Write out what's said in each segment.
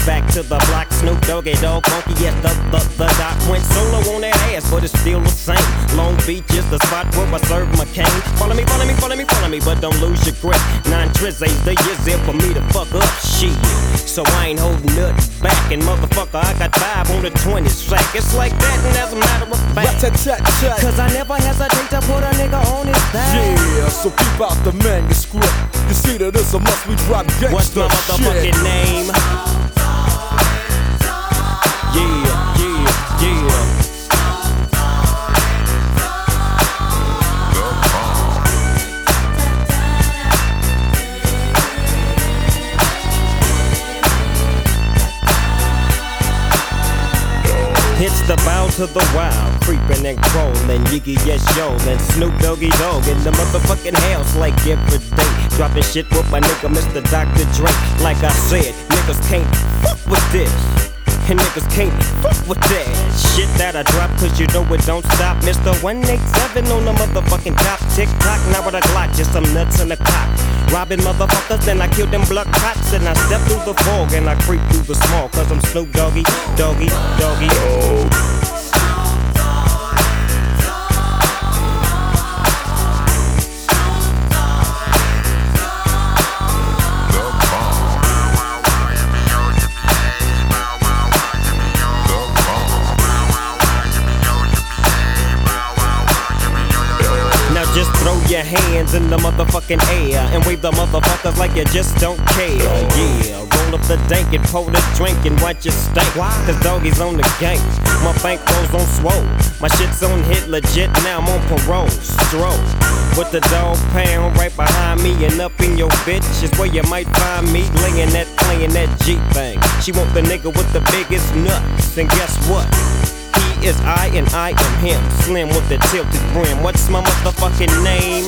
back to the block. Snoop Doggy Dogg, funky, yes, the doc went solo on that ass, but it's still the same. Long Beach is the spot where I serve my cane. Follow me, follow me, follow me, follow me, but don't lose your grip. 9 trizzies, the years there for me to fuck up shit. So I ain't holding nothing back, and motherfucker, I got 5 on the 20 sack. It's like that, and as a matter of fact, cause I never hesitate to put a nigga on his back. Yeah, so keep out the manuscript. You see that it's a must we drop gangsta shit. What's my motherfucking name? Yeah, yeah, yeah. It's the bow to the wild, creeping and crawling, Yiggy yes yo, and Snoop Doggy Dogg in the motherfucking house like every day. Dropping shit with my nigga Mr. Dr. Dre. Like I said, niggas can't fuck with this, and niggas can't fuck with that shit that I drop, cause you know it don't stop. Mr. 187 on the motherfucking top. Tick tock, now with a Glock, just some nuts in the cock. Robbing motherfuckers, then I kill them blood cops. And I step through the fog and I creep through the small, cause I'm Snoop Doggy, Doggy, Doggy. Oh. Just throw your hands in the motherfucking air and wave the motherfuckers like you just don't care. Yeah, roll up the dank and pour the drink and watch it stink. Cause doggies on the gang, my bankroll's on swole. My shit's on hit legit, now I'm on parole. Stroll with the dog pound right behind me, and up in your bitch is where you might find me laying that, playing that G thing. She want the nigga with the biggest nuts, and guess what? He is I and I am him. Slim with the tilted brim. What's my motherfucking name?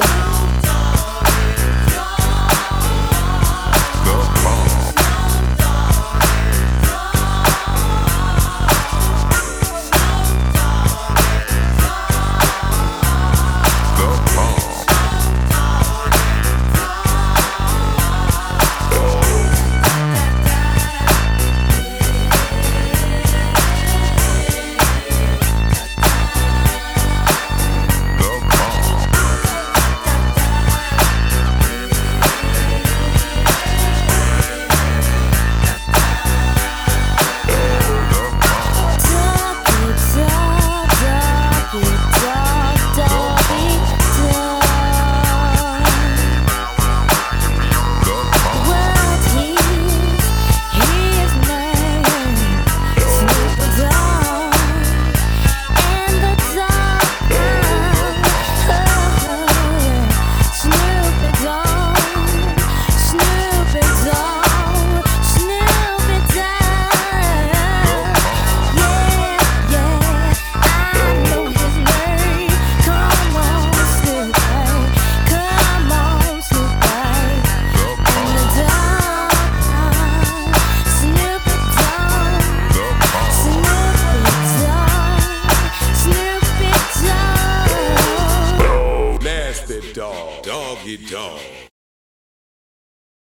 Doggy dog.